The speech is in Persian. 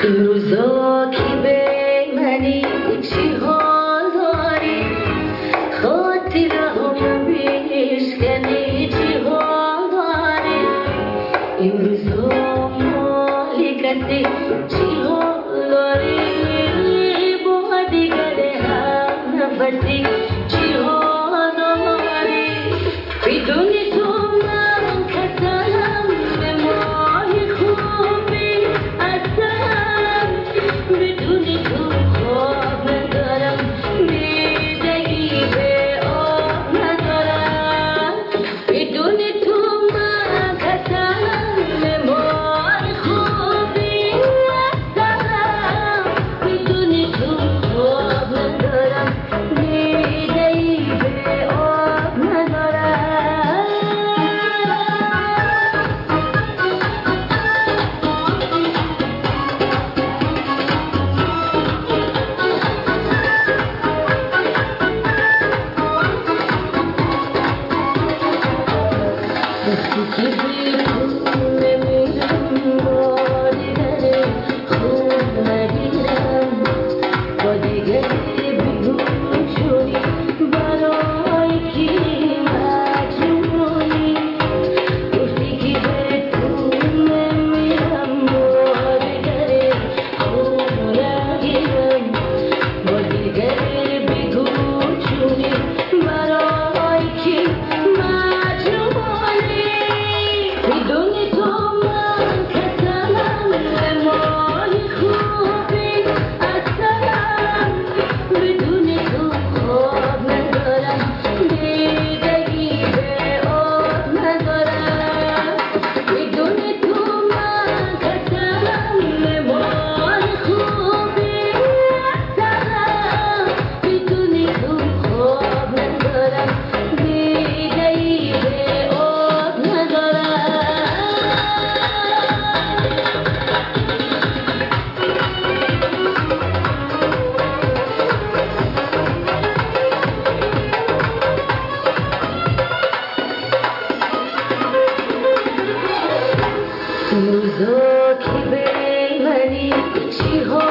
این روزا که به منی چی حال داری خاطرهام بیشکنی چی حال داری این روزا مالکتی چی حال داری با دیگر هم نفسی چی حال داری بدون تو من کسلم به ماه خوبی هستم بدون تو خواب ندارم دیدگی به آب ندارم بدون تو من کسلم به ماه خوبی هستم بدون تو خواب ندارم دیدگی به آب ندارم وقتی که بیرون نمیرم با دیگری خوب نگیرم با دیگری بیگون شدی برای کی مجنونی گفتی که بیرون نمیرم با دیگری خوب نگیرم با دیگری بیگون شدی برای کی بدون تو من کسلم به ماه خوبی هستم بدون تو خواب ندارم دیدگی به آب ندارم بدون تو من کسلم به ماه خوبی هستم بدون تو خواب ندارم دیدگی به آب ندارم این روزا که به منی چی